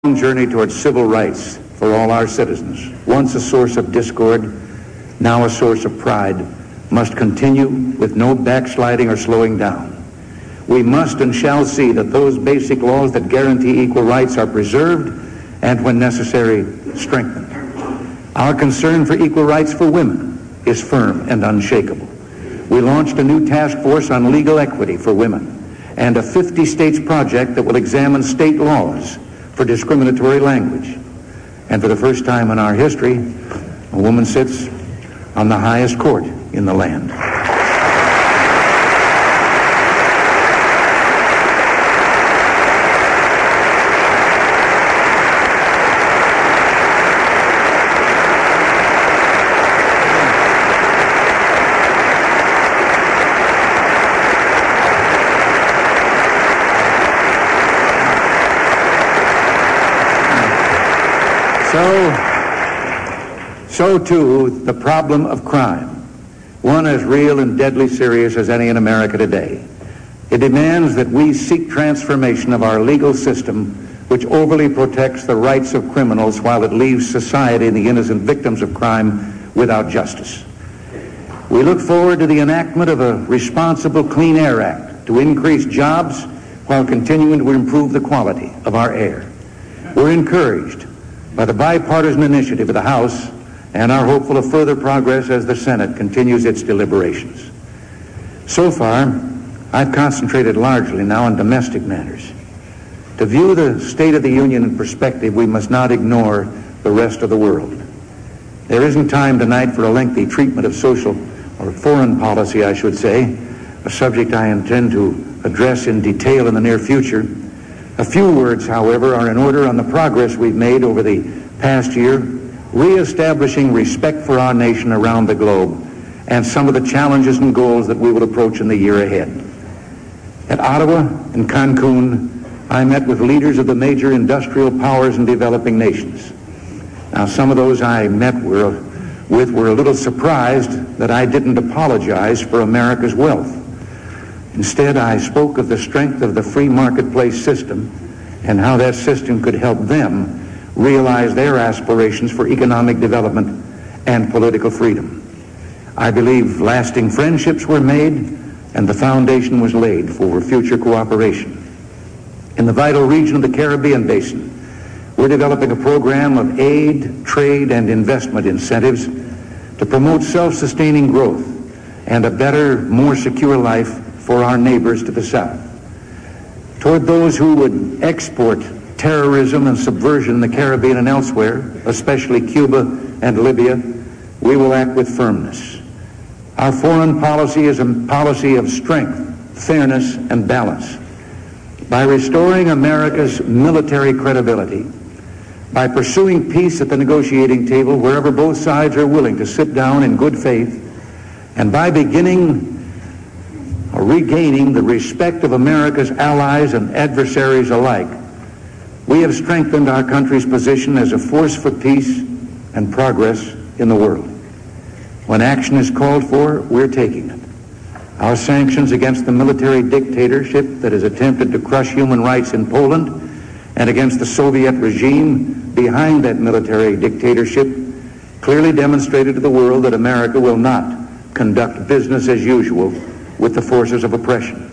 journey towards civil rights for all our citizens, once a source of discord, now a source of pride, must continue with no backsliding or slowing down. We must and shall see that those basic laws that guarantee equal rights are preserved and, when necessary, strengthened. Our concern for equal rights for women is firm and unshakable. We launched a new task force on legal equity for women and a 50 states project that will examine state laws for discriminatory language. And for the first time in our history, a woman sits on the highest court in the land. So too, the problem of crime, one as real and deadly serious as any in America today. It demands that we seek transformation of our legal system, which overly protects the rights of criminals while it leaves society and the innocent victims of crime without justice. We look forward to the enactment of a Responsible Clean Air Act to increase jobs while continuing to improve the quality of our air. We're encouraged by the bipartisan initiative of the House and are hopeful of further progress as the Senate continues its deliberations. So far, I've concentrated largely now on domestic matters. To view the State of the Union in perspective, we must not ignore the rest of the world. There isn't time tonight for a lengthy treatment of social or foreign policy, I should say, a subject I intend to address in detail in the near future. A few words, however, are in order on the progress we've made over the past year, reestablishing respect for our nation around the globe, and some of the challenges and goals that we will approach in the year ahead. At Ottawa and Cancun, I met with leaders of the major industrial powers and developing nations. Now, some of those I met with were a little surprised that I didn't apologize for America's wealth. Instead, I spoke of the strength of the free marketplace system and how that system could help them realize their aspirations for economic development and political freedom. I believe lasting friendships were made and the foundation was laid for future cooperation. In the vital region of the Caribbean Basin, we're developing a program of aid, trade, and investment incentives to promote self-sustaining growth and a better, more secure life for our neighbors to the south. Toward those who would export terrorism and subversion in the Caribbean and elsewhere, especially Cuba and Libya, we will act with firmness. Our foreign policy is a policy of strength, fairness, and balance. By restoring America's military credibility, by pursuing peace at the negotiating table wherever both sides are willing to sit down in good faith, and by beginning or regaining the respect of America's allies and adversaries alike, we have strengthened our country's position as a force for peace and progress in the world. When action is called for, we're taking it. Our sanctions against the military dictatorship that has attempted to crush human rights in Poland and against the Soviet regime behind that military dictatorship clearly demonstrated to the world that America will not conduct business as usual with the forces of oppression.